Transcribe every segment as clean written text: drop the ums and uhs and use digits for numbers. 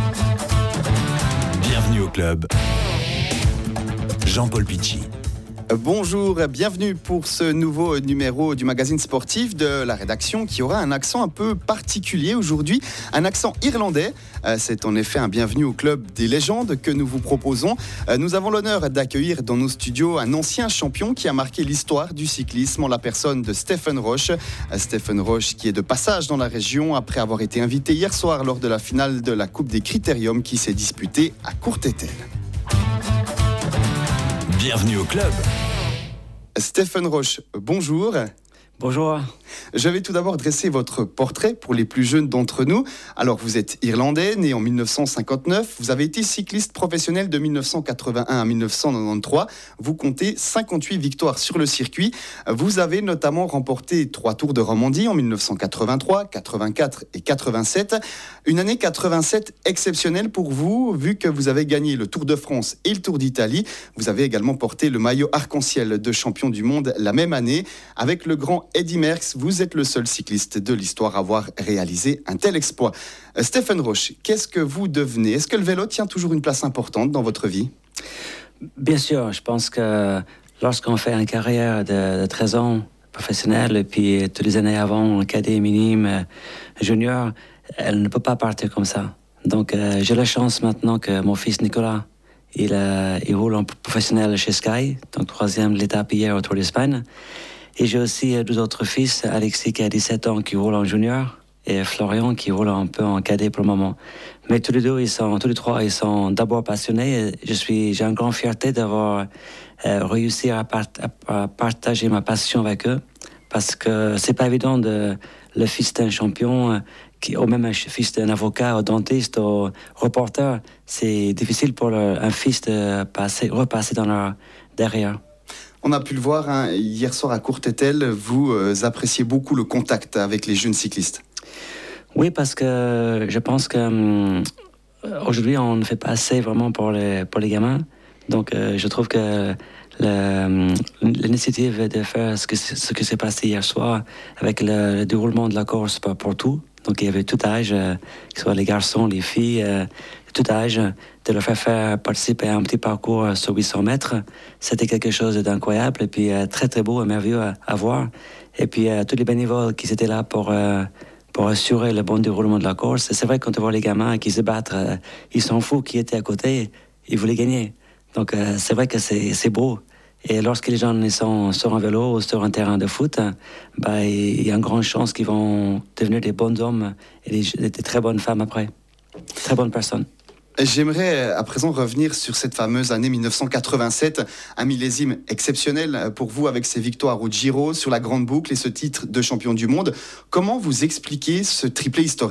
Bienvenue au club. Jean-Paul Pichy. Bonjour, bienvenue pour ce nouveau numéro du magazine sportif de la rédaction qui aura un accent un peu particulier aujourd'hui, un accent irlandais. C'est en effet un bienvenue au club des légendes que nous vous proposons. Nous avons l'honneur d'accueillir dans nos studios un ancien champion qui a marqué l'histoire du cyclisme en la personne de Stephen Roche. Stephen Roche qui est de passage dans la région après avoir été invité hier soir lors de la finale de la Coupe des Critériums qui s'est disputée à Courtételle. Bienvenue au club. Stephen Roche, bonjour. Bonjour. Je vais tout d'abord dresser votre portrait pour les plus jeunes d'entre nous. Alors, vous êtes irlandais, né en 1959. Vous avez été cycliste professionnel de 1981 à 1993. Vous comptez 58 victoires sur le circuit. Vous avez notamment remporté 3 Tours de Romandie en 1983, 84 et 87. Une année 87 exceptionnelle pour vous, vu que vous avez gagné le Tour de France et le Tour d'Italie. Vous avez également porté le maillot arc-en-ciel de champion du monde la même année. Avec le grand Eddy Merckx, vous êtes le seul cycliste de l'histoire à avoir réalisé un tel exploit. Stephen Roche, qu'est-ce que vous devenez ? Est-ce que le vélo tient toujours une place importante dans votre vie ? Bien sûr, je pense que lorsqu'on fait une carrière de 13 ans professionnelle, et puis toutes les années avant, cadet, minime, junior, elle ne peut pas partir comme ça. Donc j'ai la chance maintenant que mon fils Nicolas, il roule en professionnel chez Sky, donc 3e de l'étape hier au Tour d'Espagne. Et j'ai aussi 2 autres fils, Alexis qui a 17 ans qui roule en junior et Florian qui roule un peu en cadet pour le moment. Mais tous les 3, ils sont d'abord passionnés. J'ai une grande fierté d'avoir réussi à partager ma passion avec eux parce que c'est pas évident le fils d'un champion ou même un fils d'un avocat, ou dentiste, ou reporter. C'est difficile pour un fils de repasser dans leur derrière. On a pu le voir hier soir à Courtételle, vous appréciez beaucoup le contact avec les jeunes cyclistes. Oui, parce que je pense que aujourd'hui on ne fait pas assez vraiment pour les gamins. Donc je trouve que l'initiative de faire ce qui s'est passé hier soir avec le déroulement de la course pour tout. Donc il y avait tout âge, que ce soit les garçons, les filles, tout âge, de leur faire participer à un petit parcours sur 800 mètres. C'était quelque chose d'incroyable et puis très très beau et merveilleux à voir. Et puis tous les bénévoles qui étaient là pour assurer le bon déroulement de la course. C'est vrai, quand on voit les gamins qui se battent, ils s'en foutent qui étaient à côté, ils voulaient gagner. Donc c'est vrai que c'est beau. Et lorsque les gens sont sur un vélo ou sur un terrain de foot, il y a une grande chance qu'ils vont devenir des bons hommes et des très bonnes femmes après. Très bonnes personnes. J'aimerais à présent revenir sur cette fameuse année 1987, un millésime exceptionnel pour vous avec ces victoires au Giro, sur la Grande Boucle et ce titre de champion du monde. Comment vous expliquez ce triplé historique ?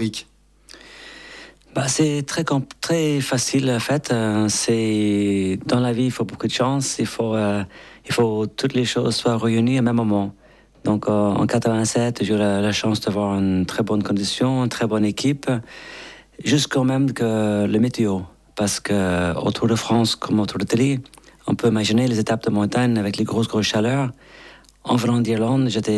C'est très facile en fait. C'est dans la vie, il faut beaucoup de chance. Il faut toutes les choses soient réunies au même moment. Donc en 87, j'ai eu la chance d'avoir une très bonne condition, une très bonne équipe, jusqu'au même que le météo. Parce que au Tour de France comme au Tour d'Italie, on peut imaginer les étapes de montagne avec les grosses chaleurs. En venant d'Irlande, je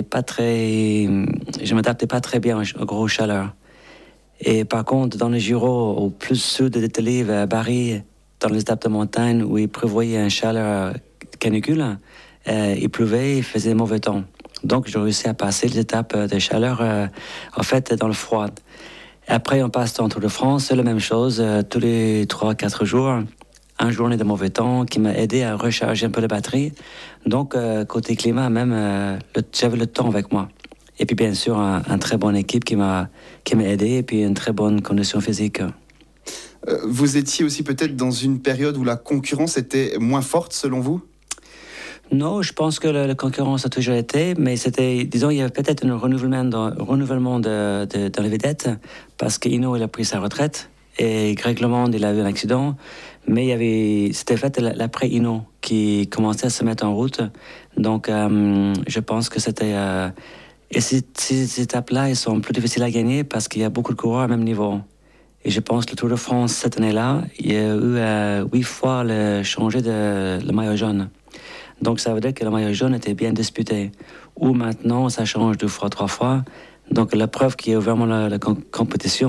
m'adaptais pas très bien aux grosses chaleurs. Et par contre, dans le Giro, au plus sud de l'Italie, vers Bari, dans les étapes de montagne où il prévoyait une chaleur canicule, il pleuvait, il faisait mauvais temps. Donc, j'ai réussi à passer les étapes de chaleur, en fait, dans le froid. Après, on passe dans le Tour de France, c'est la même chose, tous les 3-4 jours, une journée de mauvais temps qui m'a aidé à recharger un peu la batterie. Donc, côté climat, même, j'avais le temps avec moi. Et puis, bien sûr, une très bonne équipe qui m'a aidé et puis une très bonne condition physique. Vous étiez aussi peut-être dans une période où la concurrence était moins forte, selon vous ? Non, je pense que la concurrence a toujours été, mais il y avait peut-être un renouvellement dans les vedettes, parce qu'Hinault, il a pris sa retraite, et Greg LeMond, il a eu un accident, mais c'était fait l'après Hinault qui commençait à se mettre en route. Donc, je pense que c'était... Et ces étapes-là, elles sont plus difficiles à gagner parce qu'il y a beaucoup de coureurs au même niveau. Et je pense que le Tour de France, cette année-là, il y a eu 8 fois changé le maillot jaune. Donc ça veut dire que le maillot jaune était bien disputé. Ou maintenant, ça change 2 fois, 3 fois. Donc la preuve qu'il y a vraiment la compétition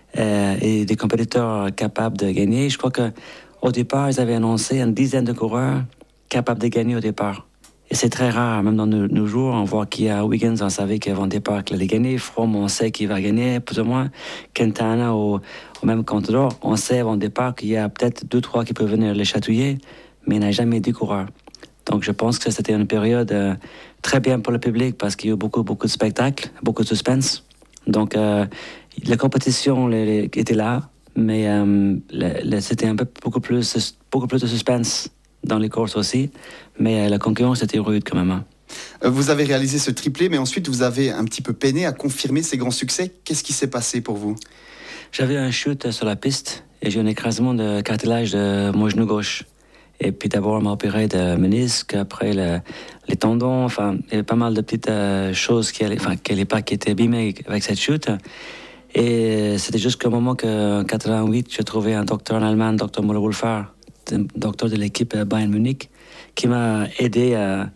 et des compétiteurs capables de gagner. Je crois qu'au départ, ils avaient annoncé une dizaine de coureurs capables de gagner au départ. Et c'est très rare, même dans nos jours, on voit qu'il y a Wiggins, on savait qu'avant le départ qu'il allait gagner. Froome, on sait qu'il va gagner, plus ou moins. Quintana, au même Contador, on sait avant le départ qu'il y a peut-être 2-3 qui peuvent venir les chatouiller, mais il n'y a jamais 10 coureurs. Donc je pense que c'était une période très bien pour le public parce qu'il y a eu beaucoup de spectacles, beaucoup de suspense. Donc la compétition était là, mais c'était beaucoup plus de suspense dans les courses aussi, mais la concurrence était rude quand même. Vous avez réalisé ce triplé, mais ensuite vous avez un petit peu peiné à confirmer ces grands succès. Qu'est-ce qui s'est passé pour vous? J'avais un chute sur la piste et j'ai eu un écrasement de cartilage de mon genou gauche. Et puis d'abord, on m'a opéré de ménisque, après les tendons, enfin, il y avait pas mal de petites choses qui étaient abîmées avec cette chute. Et c'était jusqu'au moment qu'en 88, j'ai trouvé un docteur en Allemagne, Dr. Müller-Wohlfahrt, docteur de l'équipe Bayern Munich, qui m'a aidé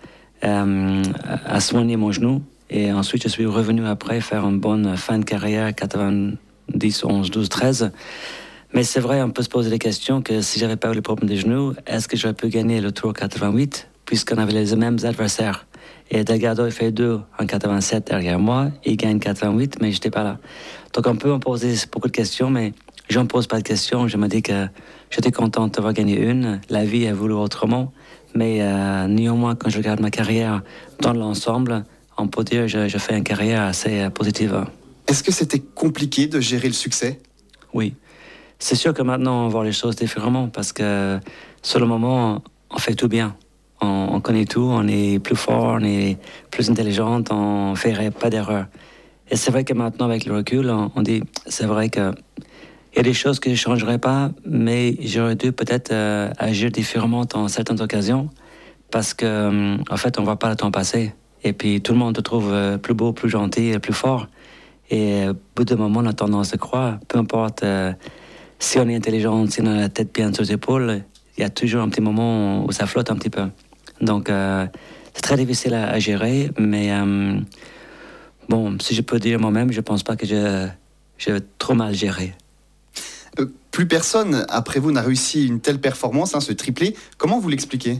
à soigner mon genou. Et ensuite, je suis revenu après faire une bonne fin de carrière, 90, 11, 12, 13. Mais c'est vrai, on peut se poser des questions que si j'avais pas eu le problème des genoux, est-ce que j'aurais pu gagner le Tour 88, puisqu'on avait les mêmes adversaires. Et Delgado, il fait 2 en 87 derrière moi, il gagne 88, mais j'étais pas là. Donc on peut me poser beaucoup de questions, mais je ne me pose pas de questions. Je me dis que j'étais content d'avoir gagné une. La vie a voulu autrement. Mais néanmoins, quand je regarde ma carrière dans l'ensemble, on peut dire que je fais une carrière assez positive. Est-ce que c'était compliqué de gérer le succès? Oui. C'est sûr que maintenant, on voit les choses différemment parce que sur le moment, on fait tout bien. On connaît tout, on est plus fort, on est plus intelligent, on ne fait pas d'erreur. Et c'est vrai que maintenant, avec le recul, on dit, c'est vrai qu'il y a des choses que je ne changerais pas, mais j'aurais dû peut-être agir différemment dans certaines occasions parce qu'en fait, on ne voit pas le temps passer. Et puis, tout le monde te trouve plus beau, plus gentil, plus fort. Et au bout d'un moment, on a tendance à croire, peu importe si on est intelligent, si on a la tête bien sur les épaules, il y a toujours un petit moment où ça flotte un petit peu. Donc, c'est très difficile à gérer, mais bon, si je peux dire moi-même, je ne pense pas que j'ai trop mal géré. Plus personne, après vous, n'a réussi une telle performance, ce triplé. Comment vous l'expliquez?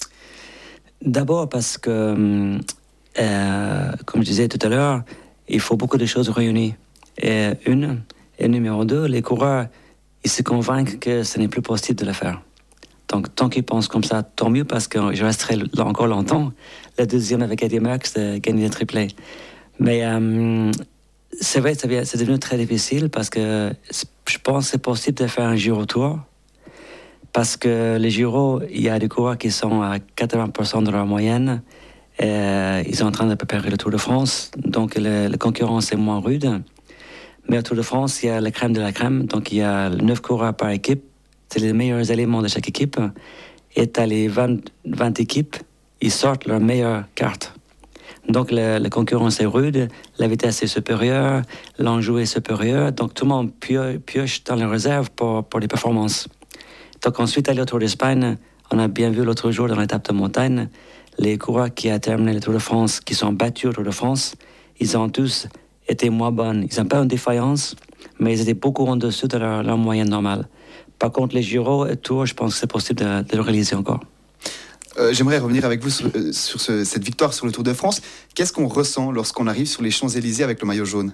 D'abord parce que, comme je disais tout à l'heure, il faut beaucoup de choses réunies. Et numéro 2, les coureurs, ils se convainquent que ce n'est plus possible de le faire. Donc, tant qu'ils pensent comme ça, tant mieux, parce que je resterai là encore longtemps. Le deuxième avec Eddy Merckx, de gagner le triplé. Mais c'est vrai, c'est devenu très difficile, parce que je pense que c'est possible de faire un Giro Tour. Parce que les Giro, il y a des coureurs qui sont à 80% de leur moyenne. Ils sont en train de préparer le Tour de France. Donc, la concurrence est moins rude. Mais au Tour de France, il y a la crème de la crème. Donc, il y a 9 coureurs par équipe. C'est les meilleurs éléments de chaque équipe. Et tu as les 20 équipes, ils sortent leurs meilleures cartes. Donc, la concurrence est rude, la vitesse est supérieure, l'enjeu est supérieur. Donc, tout le monde pioche dans les réserves pour les performances. Donc, ensuite, aller au Tour d'Espagne, on a bien vu l'autre jour dans l'étape de montagne, les coureurs qui ont terminé le Tour de France, qui sont battus au Tour de France, ils ont tous été moins bonnes. Ils n'ont pas une défaillance, mais ils étaient beaucoup en dessous de leur moyenne normale. Par contre, les Giro et Tours, je pense que c'est possible de le réaliser encore. J'aimerais revenir avec vous sur cette victoire sur le Tour de France. Qu'est-ce qu'on ressent lorsqu'on arrive sur les Champs-Élysées avec le maillot jaune?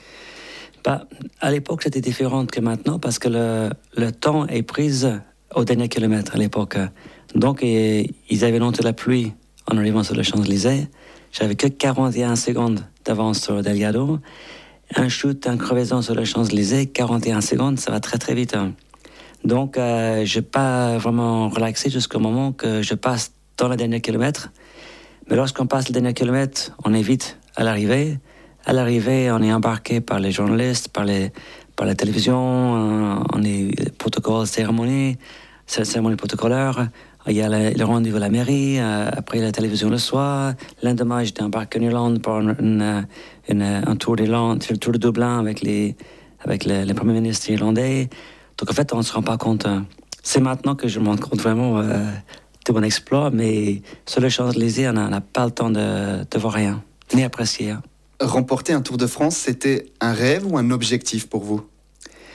À l'époque, c'était différent que maintenant parce que le temps est pris au dernier kilomètre à l'époque. Donc, ils avaient noté la pluie en arrivant sur les Champs-Élysées. J'avais que 41 secondes d'avance sur Delgado. Un chute, une crevaison sur les Champs-Élysées, 41 secondes, ça va très très vite. Donc, je n'ai pas vraiment relaxé jusqu'au moment que je passe dans le dernier kilomètre. Mais lorsqu'on passe le dernier kilomètre, on est vite à l'arrivée. À l'arrivée, on est embarqué par les journalistes, par la télévision, on est protocole, cérémonie protocolaire. Il y a le rendez-vous à la mairie, après la télévision le soir. Lendemain, j'étais embarqué en Irlande pour un tour d'Irlande, le tour de Dublin avec le Premier ministre irlandais. Donc en fait, on ne se rend pas compte. C'est maintenant que je me rends compte vraiment de mon exploit, mais sur les Champs-Élysées, on n'a pas le temps de voir rien, ni apprécier. Remporter un Tour de France, c'était un rêve ou un objectif pour vous?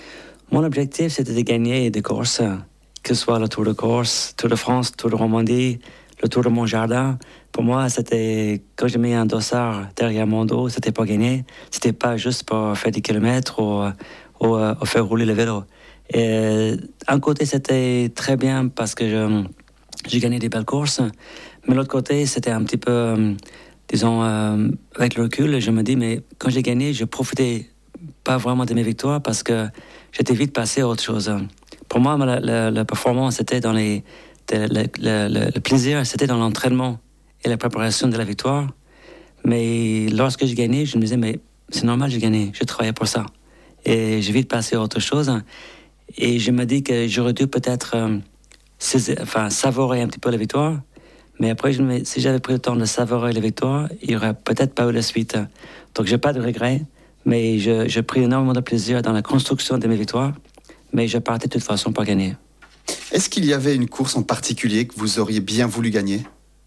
Mon objectif, c'était de gagner des courses, que ce soit le Tour de Corse, Tour de France, Tour de Romandie, le Tour de Montjardin. Pour moi, c'était, quand j'ai mis un dossard derrière mon dos, c'était pas gagner. C'était pas juste pour faire des kilomètres ou faire rouler le vélo. Et un côté, c'était très bien parce que j'ai gagné des belles courses. Mais l'autre côté, c'était un petit peu, disons, avec le recul, je me dis, mais quand j'ai gagné, je profitais pas vraiment de mes victoires parce que j'étais vite passé à autre chose. Pour moi, la performance, c'était dans le plaisir, c'était dans l'entraînement et la préparation de la victoire. Mais lorsque j'ai gagné, je me disais, mais c'est normal, j'ai gagné, je travaillais pour ça. Et j'ai vite passé à autre chose. Et je me dis que j'aurais dû peut-être savourer un petit peu la victoire. Mais après, si j'avais pris le temps de savourer la victoire, il n'y aurait peut-être pas eu la suite. Donc, je n'ai pas de regrets. Mais j'ai pris énormément de plaisir dans la construction de mes victoires. Mais je partais de toute façon pour gagner. Est-ce qu'il y avait une course en particulier que vous auriez bien voulu gagner ?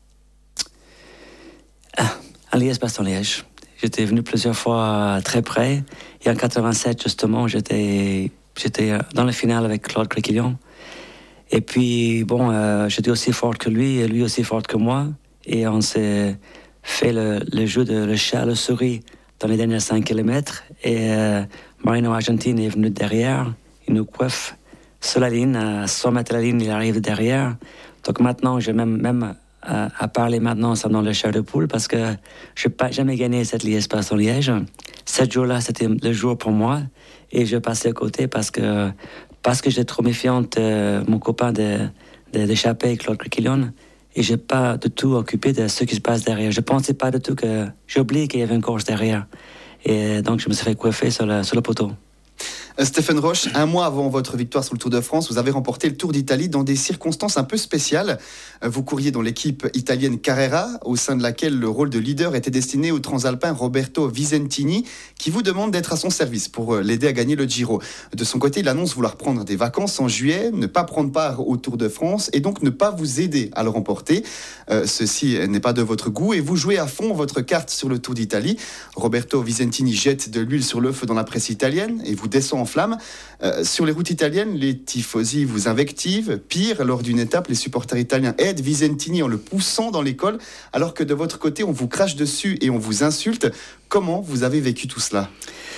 À Liège-Bastogne-Liège. J'étais venu plusieurs fois très près. Et en 87, justement, j'étais dans la finale avec Claude Créquillon. Et puis, j'étais aussi forte que lui, et lui aussi forte que moi. Et on s'est fait le jeu de le chat à la souris dans les derniers 5 km. Et Marino Argentine est venu derrière. Il nous coiffe sur la ligne. À 100 mètres de la ligne, il arrive derrière. Donc maintenant, j'ai même à parler maintenant, ça me donne le chair de poule parce que je n'ai jamais gagné cette Liège-Bastogne-Liège. Ce jour-là, c'était le jour pour moi. Et je passais à côté parce que j'étais trop méfiante, mon copain d'échapper, Claude Créquillon, et je n'ai pas du tout occupé de ce qui se passe derrière. Je ne pensais pas du tout que... J'ai oublié qu'il y avait une course derrière. Et donc, je me suis fait coiffer sur le poteau. Stéphane Roche, un mois avant votre victoire sur le Tour de France, vous avez remporté le Tour d'Italie dans des circonstances un peu spéciales. Vous couriez dans l'équipe italienne Carrera, au sein de laquelle le rôle de leader était destiné au transalpin Roberto Visentini, qui vous demande d'être à son service pour l'aider à gagner le Giro. De son côté, il annonce vouloir prendre des vacances en juillet, ne pas prendre part au Tour de France et donc ne pas vous aider à le remporter. Ceci n'est pas de votre goût et vous jouez à fond votre carte sur le Tour d'Italie. Roberto Visentini jette de l'huile sur le feu dans la presse italienne et vous descend en flammes. Sur les routes italiennes, les tifosi vous invectivent. Pire, lors d'une étape, les supporters italiens aident Visentini en le poussant dans l'école, alors que de votre côté, on vous crache dessus et on vous insulte. Comment vous avez vécu tout cela ?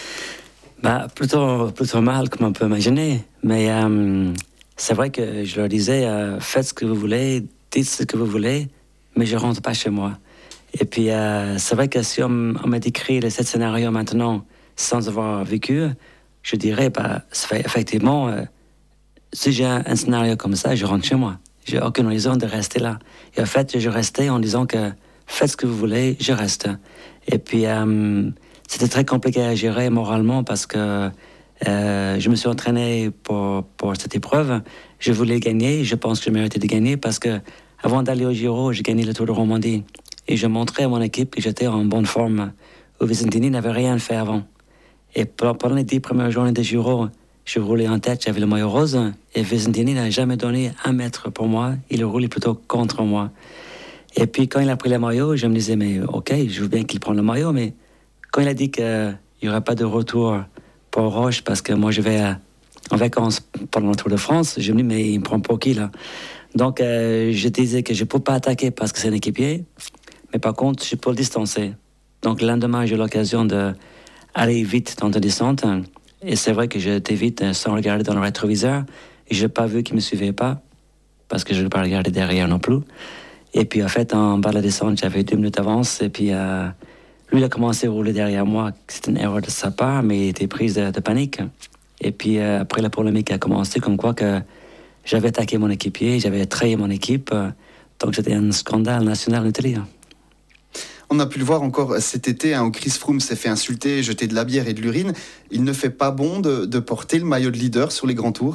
Plutôt mal, comme on peut imaginer. Mais c'est vrai que je leur disais, faites ce que vous voulez, dites ce que vous voulez, mais je ne rentre pas chez moi. Et puis, c'est vrai que si on m'a décrit ces scénarios maintenant, sans avoir vécu, je dirais, effectivement, si j'ai un scénario comme ça, je rentre chez moi. J'ai aucune raison de rester là. Et en fait, je restais en disant que faites ce que vous voulez, je reste. Et puis, c'était très compliqué à gérer moralement parce que je me suis entraîné pour cette épreuve. Je voulais gagner, je pense que je méritais de gagner parce que avant d'aller au Giro, j'ai gagné le Tour de Romandie. Et je montrais à mon équipe que j'étais en bonne forme. Où Visentini n'avait rien fait avant. Et pendant les 10 premières journées de Giro, je roulais en tête, j'avais le maillot rose. Et Visentini n'a jamais donné 1 mètre pour moi. Il roulait plutôt contre moi. Et puis quand il a pris le maillot, je me disais, mais ok, je veux bien qu'il prenne le maillot. Mais quand il a dit qu'il n'y aurait pas de retour pour Roche, parce que moi je vais en vacances pendant le Tour de France, je me dis, mais il me prend pour qui là ? Donc je disais que je ne peux pas attaquer parce que c'est un équipier. Mais par contre, je peux le distancer. Donc le lendemain, j'ai eu l'occasion d'aller vite dans la descente. Et c'est vrai que j'étais vite sans regarder dans le rétroviseur. Et je n'ai pas vu qu'il ne me suivait pas, parce que je ne l'ai pas regardé derrière non plus. Et puis en fait, en bas de la descente, j'avais 2 minutes d'avance. Et puis lui, il a commencé à rouler derrière moi. C'était une erreur de sa part, mais il était pris de panique. Et puis après, la polémique a commencé, comme quoi que j'avais attaqué mon équipier, j'avais trahi mon équipe. Donc c'était un scandale national en Italie. On a pu le voir encore cet été, où Chris Froome s'est fait insulter, jeter de la bière et de l'urine. Il ne fait pas bon de porter le maillot de leader sur les grands tours ?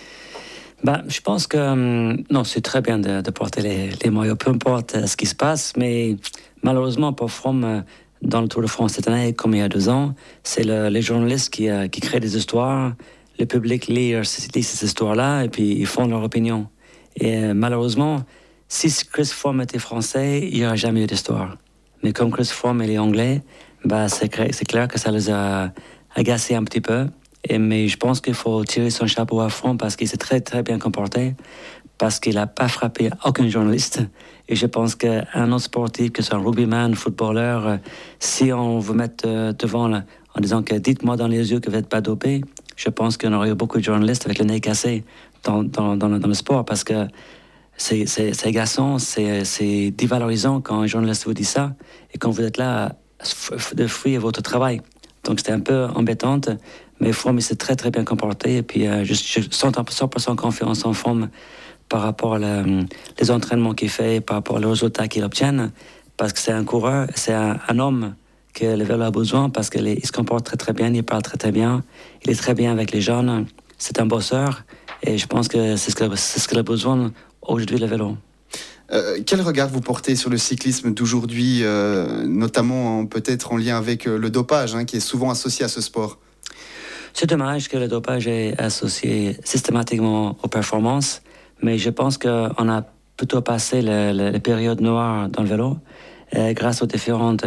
Je pense que non, c'est très bien de porter les maillots, peu importe ce qui se passe. Mais malheureusement, pour Froome, dans le Tour de France cette année, comme il y a 2 ans, c'est les journalistes qui créent des histoires. Le public lit ces histoires-là et puis ils font leur opinion. Et malheureusement, si Chris Froome était français, il n'y aurait jamais eu d'histoire. Mais comme Chris Froome est anglais, c'est clair que ça les a agacés un petit peu. Mais je pense qu'il faut tirer son chapeau à fond parce qu'il s'est très, très bien comporté, parce qu'il n'a pas frappé aucun journaliste. Et je pense qu'un autre sportif, que ce soit un rugbyman, footballeur, si on vous met devant là, en disant que dites-moi dans les yeux que vous n'êtes pas dopé, je pense qu'on aurait eu beaucoup de journalistes avec le nez cassé dans le sport parce que c'est agaçant, c'est dévalorisant quand un journaliste vous dit ça et quand vous êtes là de fuir votre travail. Donc c'était un peu embêtante, mais Fromm s'est très très bien comporté et puis je sens 100% confiance en Fromm par rapport les entraînements qu'il fait, par rapport aux résultats qu'il obtient, parce que c'est un coureur, c'est un homme que le vélo a besoin parce qu'il se comporte très très bien, il parle très très bien, il est très bien avec les jeunes, c'est un bosseur et je pense que c'est ce qu'il a besoin aujourd'hui le vélo. Quel regard vous portez sur le cyclisme d'aujourd'hui, notamment peut-être en lien avec le dopage, qui est souvent associé à ce sport? C'est dommage que le dopage est associé systématiquement aux performances, mais je pense qu'on a plutôt passé la période noire dans le vélo grâce aux différentes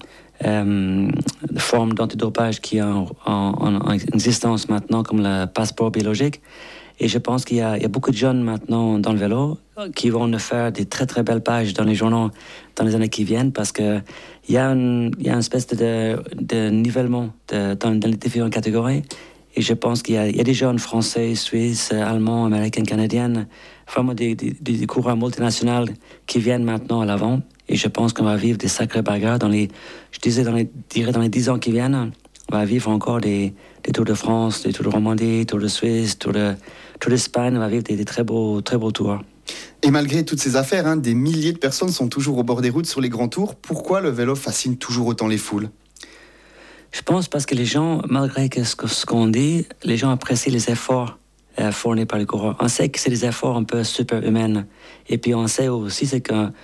formes d'antidopage qui sont en existence maintenant, comme le passeport biologique. Et je pense qu'il y a beaucoup de jeunes maintenant dans le vélo qui vont nous faire des très très belles pages dans les journaux dans les années qui viennent parce qu'il y a une espèce de nivellement dans les différentes catégories. Et je pense qu'il y a des jeunes français, suisses, allemands, américains, canadiens, vraiment des coureurs multinationaux qui viennent maintenant à l'avant. Et je pense qu'on va vivre des sacrées bagarres dans les 10 ans qui viennent. On va vivre encore des Tours de France, des Tours de Romandie, Tours de Suisse, Tours d'Espagne. On va vivre des très beaux tours. Et malgré toutes ces affaires, des milliers de personnes sont toujours au bord des routes sur les grands tours. Pourquoi le vélo fascine toujours autant les foules? Je pense parce que les gens, malgré ce qu'on dit, les gens apprécient les efforts fournis par les coureurs. On sait que c'est des efforts un peu super humains. Et puis on sait aussi c'est qu'un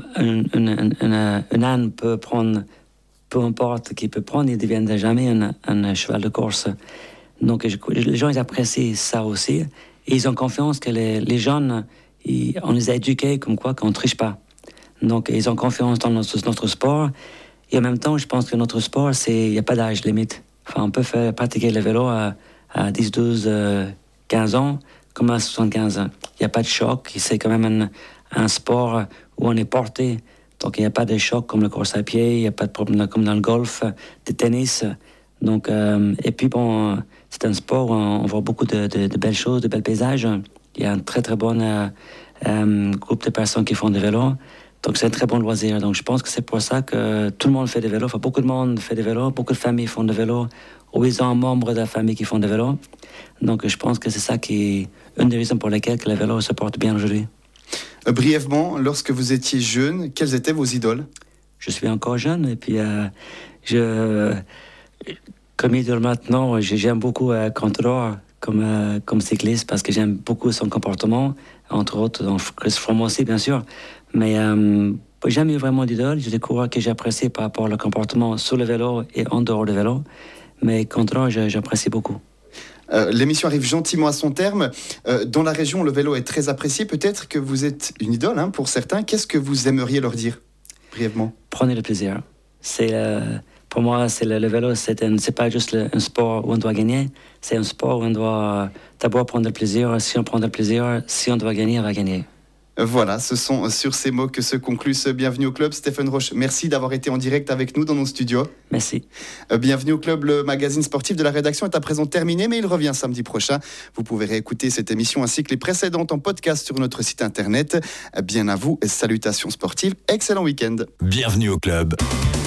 âne peut prendre, peu importe qui peut prendre, il ne deviendra jamais un cheval de course. Donc les gens ils apprécient ça aussi. Et ils ont confiance que les jeunes, on les a éduqués comme quoi qu'on ne triche pas. Donc ils ont confiance dans notre sport. Et en même temps, je pense que notre sport, il n'y a pas d'âge limite. Enfin, on peut pratiquer le vélo à 10, 12, 15 ans, comme à 75 ans. Il n'y a pas de choc. C'est quand même un sport où on est porté. Donc, il n'y a pas de choc comme la course à pied. Il n'y a pas de problème comme dans le golf, le tennis. Donc, et puis, bon, c'est un sport où on voit beaucoup de belles choses, de belles paysages. Il y a un très, très bon groupe de personnes qui font du vélo. Donc, c'est un très bon loisir. Donc, je pense que c'est pour ça que tout le monde fait du vélo. Enfin, beaucoup de monde fait du vélo. Beaucoup de familles font du vélo. Ou ils ont un membre de la famille qui font du vélo. Donc, je pense que c'est ça qui est une des raisons pour lesquelles le vélo se porte bien aujourd'hui. Brièvement, lorsque vous étiez jeune, quelles étaient vos idoles? Je suis encore jeune. Et puis, comme idole maintenant, j'aime beaucoup Contador comme cycliste parce que j'aime beaucoup son comportement. Entre autres, Chris Fromm aussi, bien sûr. Mais j'ai jamais eu vraiment d'idole. J'ai des coureurs que j'apprécie par rapport au comportement sur le vélo et en dehors du vélo. Mais Contador, j'apprécie beaucoup. L'émission arrive gentiment à son terme. Dans la région, le vélo est très apprécié. Peut-être que vous êtes une idole pour certains. Qu'est-ce que vous aimeriez leur dire, brièvement? Prenez le plaisir. Pour moi, le vélo, c'est pas juste un sport où on doit gagner. C'est un sport où on doit d'abord prendre le plaisir. Si on prend le plaisir, si on doit gagner, on va gagner. Voilà, ce sont sur ces mots que se conclut ce Bienvenue au Club. Stéphane Roche, merci d'avoir été en direct avec nous dans nos studios. Merci. Bienvenue au Club, le magazine sportif de la rédaction est à présent terminé, mais il revient samedi prochain. Vous pouvez réécouter cette émission ainsi que les précédentes en podcast sur notre site internet. Bien à vous, salutations sportives, excellent week-end. Bienvenue au Club.